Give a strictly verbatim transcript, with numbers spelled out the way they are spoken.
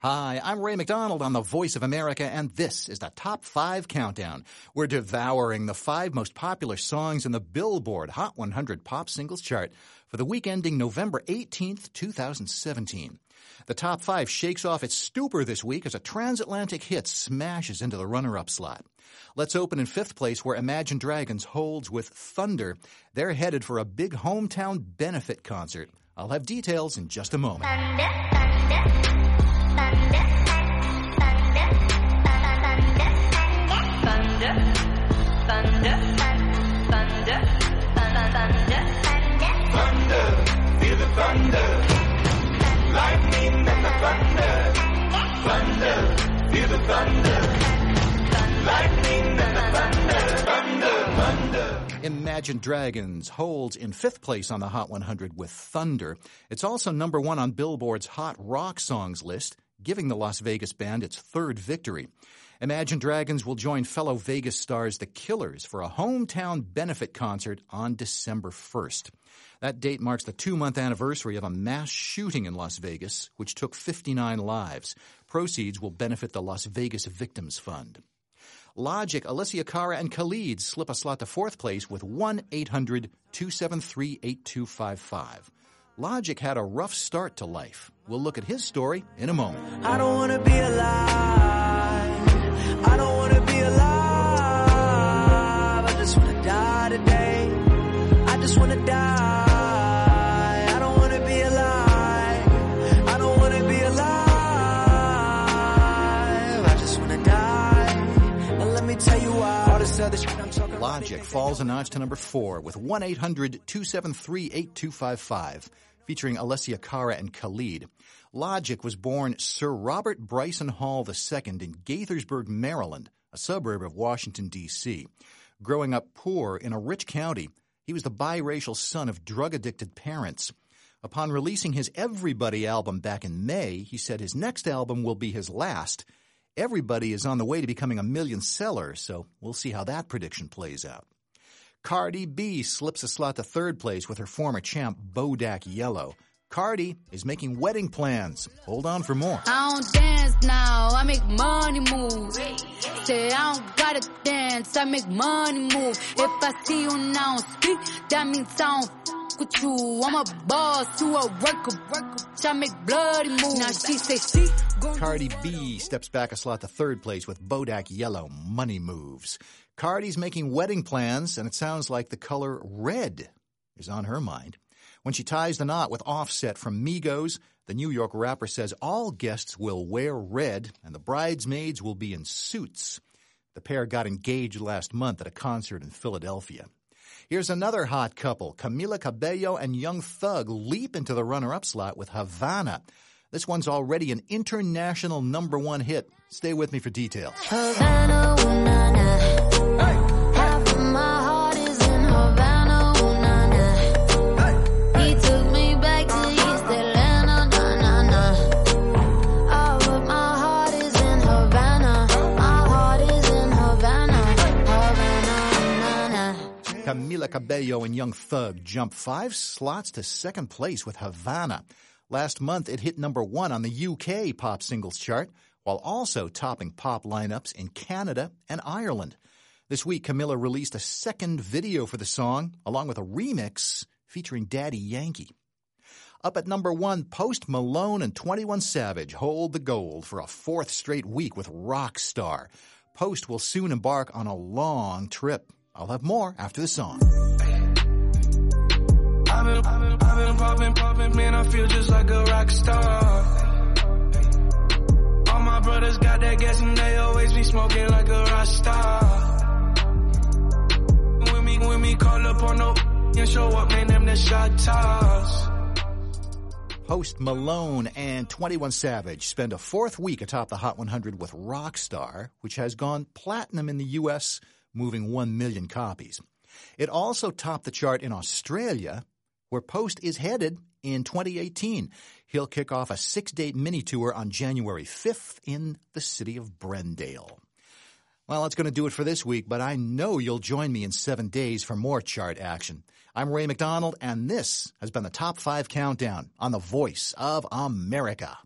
Hi, I'm Ray McDonald on the Voice of America, and this is the Top five Countdown. We're devouring the five most popular songs in the Billboard Hot one hundred Pop Singles Chart for the week ending November eighteenth, twenty seventeen. The Top five shakes off its stupor this week as a transatlantic hit smashes into the runner-up slot. Let's open in fifth place where Imagine Dragons holds with Thunder. They're headed for a big hometown benefit concert. I'll have details in just a moment. Thunder, thunder. Thunder, thunder, thunder, thunder, thunder, thunder, feel the thunder, lightning and the thunder, thunder, feel the thunder, lightning and the thunder, thunder, thunder. Imagine Dragons holds in fifth place on the Hot one hundred with Thunder. It's also number one on Billboard's Hot Rock Songs list, giving the Las Vegas band its third victory. Imagine Dragons will join fellow Vegas stars The Killers for a hometown benefit concert on December first. That date marks the two-month anniversary of a mass shooting in Las Vegas, which took fifty-nine lives. Proceeds will benefit the Las Vegas Victims Fund. Logic, Alessia Cara, and Khalid slip a slot to fourth place with one eight hundred two seven three eight two five five. Logic had a rough start to life. We'll look at his story in a moment. I don't want to be alive. I don't want to be alive. I just want to die today. I just want to die. I don't want to be alive. I don't want to be alive. I just want to die. And let me tell you why. All this other shit I'm talking about. Logic falls a notch to number four with one eight hundred two seven three eight two five five. Featuring Alessia Cara and Khalid. Logic was born Sir Robert Bryson Hall the Second in Gaithersburg, Maryland, a suburb of Washington, D C Growing up poor in a rich county, he was the biracial son of drug-addicted parents. Upon releasing his Everybody album back in May, he said his next album will be his last. Everybody is on the way to becoming a million seller, so we'll see how that prediction plays out. Cardi B slips a slot to third place with her former champ, Bodak Yellow. Cardi is making wedding plans. Hold on for more. I don't dance now, I make money move. Say I don't gotta dance, I make money move. If I see you now speak, that means I don't f*** with you. I'm a boss, you a worker, worker. I make bloody moves. Now she say she gon' Cardi B steps back a slot to third place with Bodak Yellow, Money Moves. Cardi's making wedding plans, and it sounds like the color red is on her mind. When she ties the knot with Offset from Migos, the New York rapper says all guests will wear red, and the bridesmaids will be in suits. The pair got engaged last month at a concert in Philadelphia. Here's another hot couple. Camila Cabello and Young Thug leap into the runner-up slot with Havana. This one's already an international number one hit. Stay with me for details. Havana, ooh, nah, nah. Hey. Half of my heart is in Havana, ooh, nah, nah. Hey. He took me back to East Atlanta, nah, nah, nah. All of my heart is in Havana. My heart is in Havana, Havana, nah, nah. Camila Cabello and Young Thug jump five slots to second place with Havana. Last month, it hit number one on the U K pop singles chart, while also topping pop lineups in Canada and Ireland. This week, Camila released a second video for the song, along with a remix featuring Daddy Yankee. Up at number one, Post Malone and twenty-one Savage hold the gold for a fourth straight week with Rockstar. Post will soon embark on a long trip. I'll have more after the song. I've been, I've been, I've been popping, popping, man, I feel just like a rock star. All my brothers got that gas and they always be smoking like a rock star. When me, when me call up on no and show up, man, them the shot toss. Post Malone and twenty-one Savage spend a fourth week atop the Hot one hundred with Rockstar, which has gone platinum in the U S, moving one million copies. It also topped the chart in Australia, where Post is headed in twenty eighteen. He'll kick off a six-date mini-tour on January fifth in the city of Brendale. Well, that's going to do it for this week, but I know you'll join me in seven days for more chart action. I'm Ray McDonald, and this has been the Top five Countdown on the Voice of America.